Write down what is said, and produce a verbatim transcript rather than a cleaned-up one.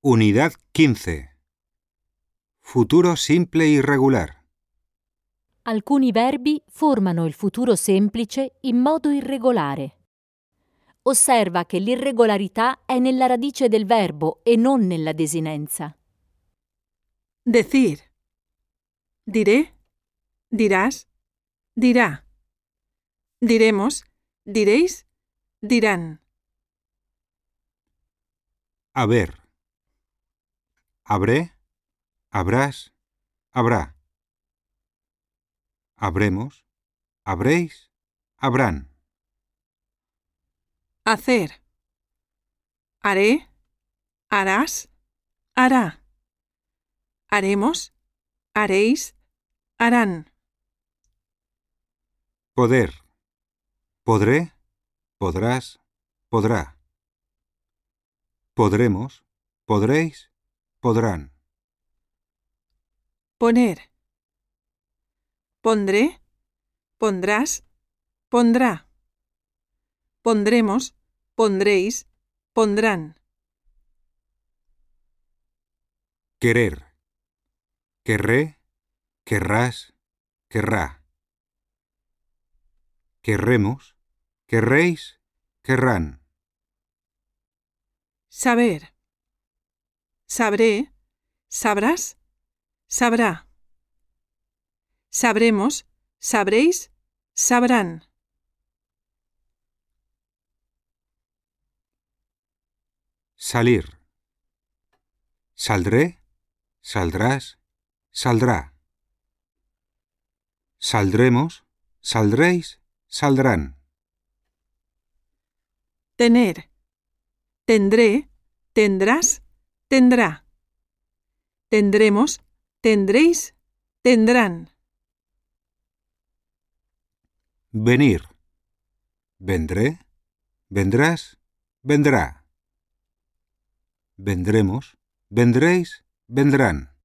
Unidad quince. Futuro simple irregular. Alcuni verbi formano il futuro semplice in modo irregolare. Osserva che l'irregolarità è nella radice del verbo e non nella desinenza. Decir. Diré, dirás, dirá. Diremos, diréis, dirán. Haber. Habré, habrás, habrá. Habremos, habréis, habrán. Hacer. Haré, harás, hará. Haremos, haréis, harán. Poder. Podré, podrás, podrá. Podremos, podréis, podrán. Poner. Pondré, pondrás, pondrá. Pondremos, pondréis, pondrán. Querer. Querré, querrás, querrá. Querremos, querréis, querrán. Saber. Sabré, sabrás, sabrá. Sabremos, sabréis, sabrán. Salir. Saldré, saldrás, saldrá. Saldremos, saldréis, saldrán. Tener. Tendré, tendrás, tendrá. Tendremos, tendréis, tendrán. Venir. Vendré, vendrás, vendrá. Vendremos, vendréis, vendrán.